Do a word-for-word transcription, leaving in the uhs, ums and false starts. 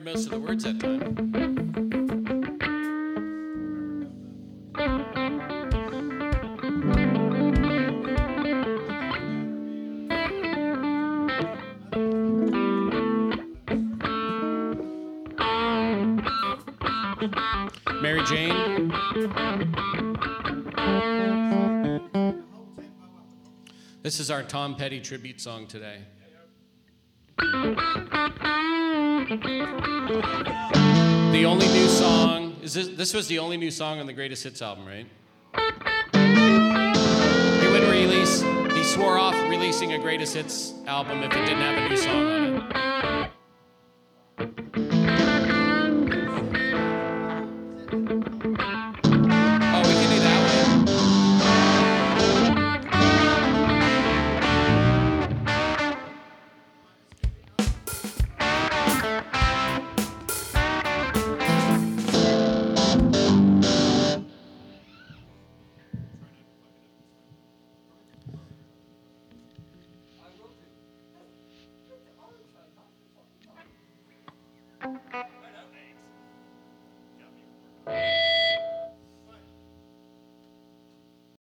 most of the words that time. Mary Jane. This is our Tom Petty tribute song today. The only new song, is this, this was the only new song on the Greatest Hits album, right? He would release, he swore off releasing a Greatest Hits album if it didn't have a new song on it.